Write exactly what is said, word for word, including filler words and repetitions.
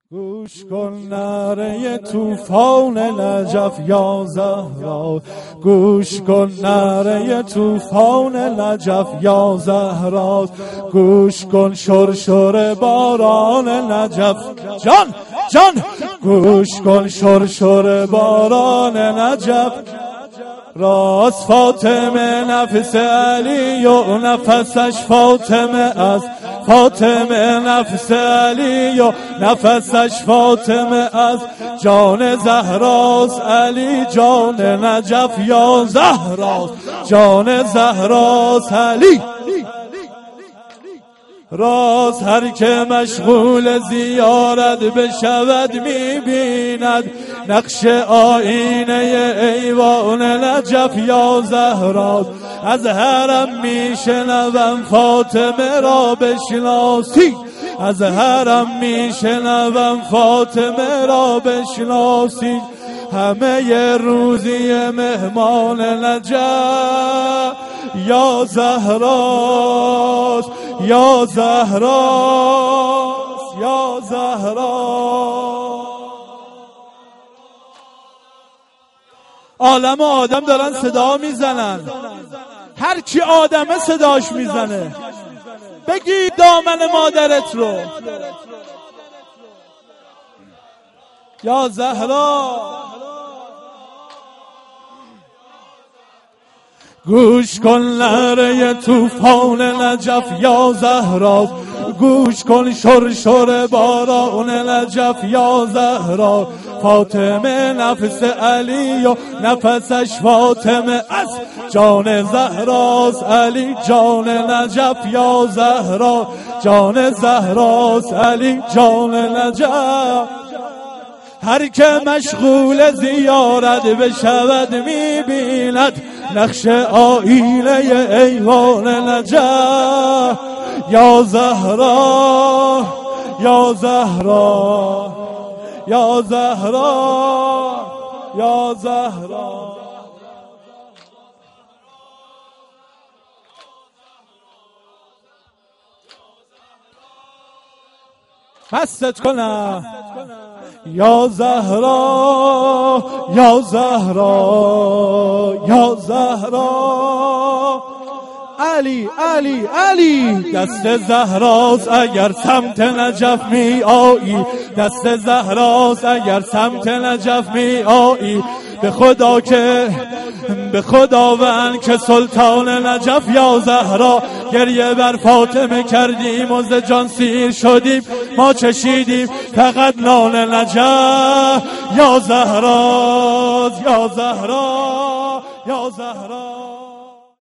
گوش کن نعره طوفان نجف یا زهرا، گوش کن نعره طوفان نجف یا زهرا، گوش کن شرشر باران نجف جان جان، گوش کن شرشر باران نجف. راست فاطمه نفس علی و نفسش فاطمه است، فاطمه نفس علی و نفسش فاطمه است، جان زهراست علی جان نجف یا زهراست، جان زهراست علی. راست هر که مشغول زیارت بشود میبیند نقش آینه ایوان نجف یا زهراست، از حرم میشنوم فاطمه را بشناسی، از حرم میشنوم فاطمه را بشناسی، همه روزی مهمان نجف یا زهراست، یا زهراست، یا زهراست. عالم و آدم دارن صدا میزنن، هر کی آدمه صداش میزنه. بگی دامن مادرت رو یا زهرا. گوش کن نعره طوفان نجف یا زهرا، گوش کن شرشر باران نجف یا زهرا، فاطمه نفس علی و نفسش فاطمه است، جان زهراست علی جان نجف یا زهرا، جان زهراست علی جان نجف. هر که مشغول زیارت بشود میبیند نقش آینه ایوان نجف یا زهرا، یا زهرا، یا زهرا، یا زهرا. مست کنم یا زهرا، یا زهرا، یا زهرا. علی علی علی دست زهراست اگر سمت نجف می آیی، دست زهراست اگر سمت نجف می آیی، به خدا که به خداوند که سلطان نجف یا زهرا، گریه بر فاطمه کردیم و ز جان سیر شدیم، ما چشیدیم فقط نان نجف یا زهرا، یا زهرا، یا زهرا.